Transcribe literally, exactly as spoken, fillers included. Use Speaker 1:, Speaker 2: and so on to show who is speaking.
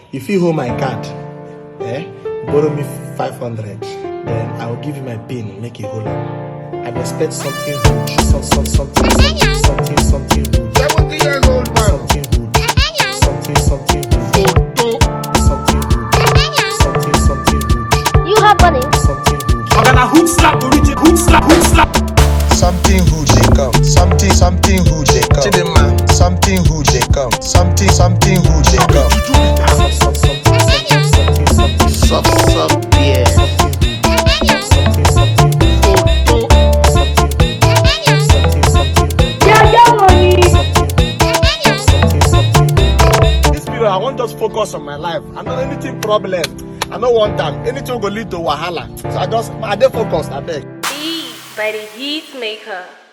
Speaker 1: If you hold my card, eh, borrow me five hundred, then I will give you my pin, make it hold up. I expect something huge, some, some, something, something, something, something huge.
Speaker 2: seventy years old man.
Speaker 1: Something huge. Something, something huge. Something huge. Something, something huge.
Speaker 3: You have money.
Speaker 1: Something huge.
Speaker 4: I'm gonna hook slap, origin, hook slap, hook slap.
Speaker 5: Something huge they come. Something, something huge they come.
Speaker 2: Chidinma.
Speaker 5: Something huge they come. Something, something huge they come.
Speaker 1: Some, some, something, something, something, something.
Speaker 2: Sup, sup, yeah.
Speaker 1: Something huge. Something, something huge. Something huge. Something, something huge.
Speaker 3: Yeah, yeah, money.
Speaker 1: Something, something huge.
Speaker 2: This period, I want just focus on my life. I know anything problem. I don't want them. Anything will lead to wahala. So I just, I dey focused, I beg.
Speaker 6: Beat by the Heat Maker.